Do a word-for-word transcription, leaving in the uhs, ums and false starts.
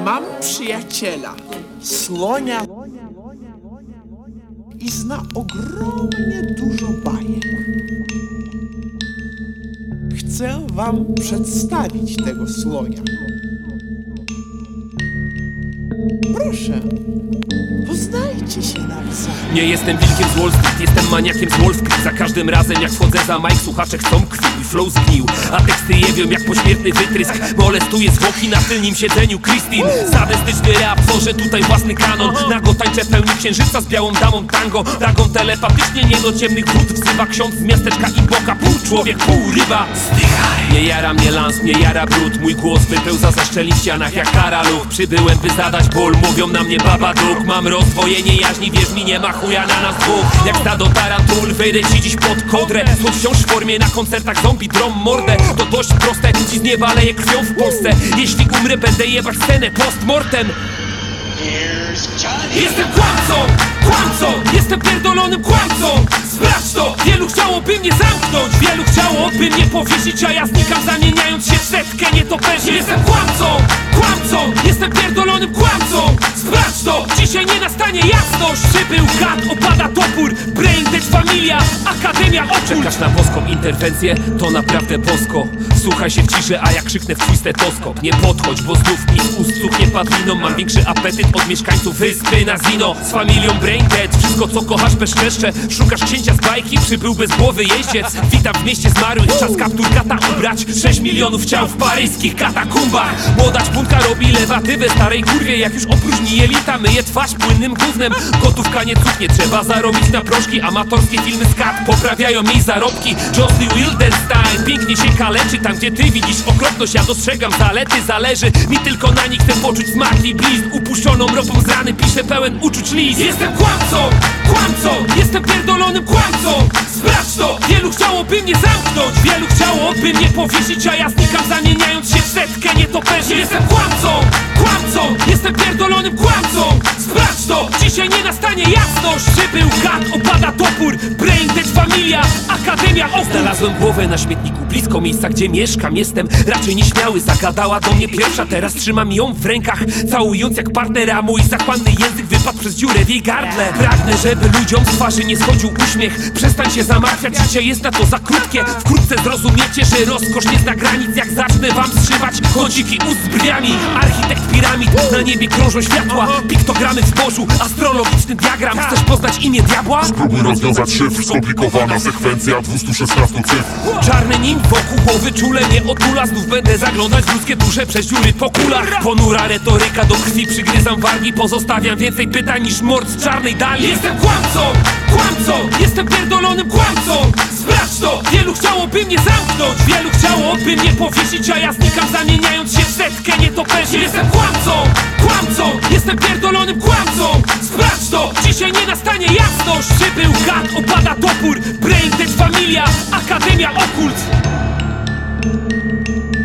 Mam przyjaciela, słonia, i zna ogromnie dużo bajek. Chcę wam przedstawić tego słonia. Proszę, poznajcie się nawzajem. Nie jestem wilkiem z Wall Street, jestem maniakiem z Wall Street. Za każdym razem jak wchodzę za mic, słuchacze chcą krwi i flow zgnił, a teksty jebią jak pośmiertny wytrysk. Molestuję zwłoki na tylnym siedzeniu Christine. Sadystyczny rap, tworzę tutaj własny kanon. Nago tańczę pełni księżyca z białą damą tango. Dragą telepatycznie nie do ciemnych wód wzywa ksiądz z miasteczka i boka. Pół człowiek, pół ryba. Zdychaj. Nie jara mnie lans, nie jara brud. Mój głos wypełza ze szczeli w ścianach jak karaluch. Przybyłem by zadać ból, mówią na mnie baba duk. Mam rozdwojenie jaźni, wierz mi, nie ma chuja na nas dwóch. Jak stado tarantul, wejdę ci dziś pod kodrę. Choć wciąż w formie na koncertach zombie drom mordę. To dość proste, ci z nieba leje krwią w Polsce. Jeśli umrę, będę jebać scenę postmortem. Jestem kłamcą, kłamcą, jestem pierdolonym kłamcą. Sprawdź to, wielu chciałoby mnie zamknąć, wielu chciałoby mnie powiesić, a ja znikam zamieniając się w setkę nietoperzy. Jestem kłamcą, kłamcą, jestem pierdolonym kłamcą. Sprawdź to, dzisiaj nie nastanie jasność. Przybył gad, opada topór, brain dead familia, akademia okult. Czekasz na boską interwencję? To naprawdę bosko. Słuchaj się w ciszy, a ja krzyknę w twój stetoskop. Nie podchodź, bo znów mi z ust cuchnie padliną. Mam większy apetyt od mieszkańców wyspy na Zino. Z familią brain dead, wszystko co kochasz bezczeszcze. Szukasz księcia z bajki, przybył bez głowy jeździec. Witam w mieście zmarłych, czas kaptur kata ubrać. Sześć milionów ciał w paryskich katakumbach. Młoda czpunka robi lewatywę starej kurwie. Jak już opróżni jelita, myje twarz płynnym gównem. Gotówka nie cuchnie, trzeba zarobić na proszki. Amatorskie filmy z kat poprawiają jej zarobki. Josie Wildenstein pięknie się kaleczy. Tam gdzie ty widzisz okropność, ja dostrzegam zalety. Zależy mi tylko na nich, chcę poczuć smak i blizn. Upuszczoną ropą z rany piszę pełen uczuć list. Jestem kłamcą, kłamcą, jestem pierdolonym kłamcą. Sprawdź to, wielu chciałoby mnie zamknąć, wielu chciałoby mnie powiesić, a ja znikam zamieniając się w setkę nietoperzy. Jestem kłamcą, kłamcą, jestem pierdolonym kłamcą. Sprawdź to, dzisiaj nie nastanie jasność. Przybył gad, opada topór, brain dead familia, akademia okult. Znalazłem głowę na śmietniku blisko miejsca, gdzie mieszkam. Jestem raczej nieśmiały, zagadała do mnie pierwsza. Teraz trzymam ją w rękach, całując jak partnera. Mój zachłanny język wypadł przez dziurę w jej gardle. Pragnę, żeby ludziom z twarzy nie schodził uśmiech. Przestań się zamartwiać, życie jest na to za krótkie. Wkrótce zrozumiecie, że rozkosz nie zna granic. Jak zacznę wam zszywać kąciki ust z brwiami. Architekt piramid, na niebie krążą światła. Piktogramy w zbożu, astrologiczny diagram. Chcesz poznać imię diabła? Spróbuj rozwiązać szyfr, skomplikowana sekwencja dwieście szesnaście cyfr. Czarny nim wokół głowy czule mnie otula. Znów będę zaglądać w ludzkie dusze przez dziury po kulach. Ponura retoryka do krwi, przygryzam wargi. Pozostawiam więcej pytań niż mord z czarnej dali. Jestem kłamcą, kłamcą, jestem pierdolonym kłamcą. Sprawdź to, wielu chciałoby mnie zamknąć, wielu chciałoby mnie powiesić, a ja znikam zamieniając się w setkę nietoperzy. Jestem kłamcą, kłamcą, jestem pierdolonym kłamcą. Sprawdź to, dzisiaj nie nastanie jasność. Przybył gad, opada topór, brain dead familia, akademia okult.